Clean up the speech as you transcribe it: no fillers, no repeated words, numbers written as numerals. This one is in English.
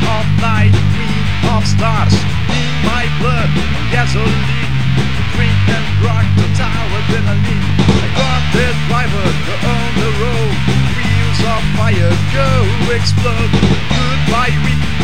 of night, queen of stars. In my blood, gasoline, drink and drug, total adrenaline. I got the driver, go on the road, wheels of fire, go explode. Goodbye, weak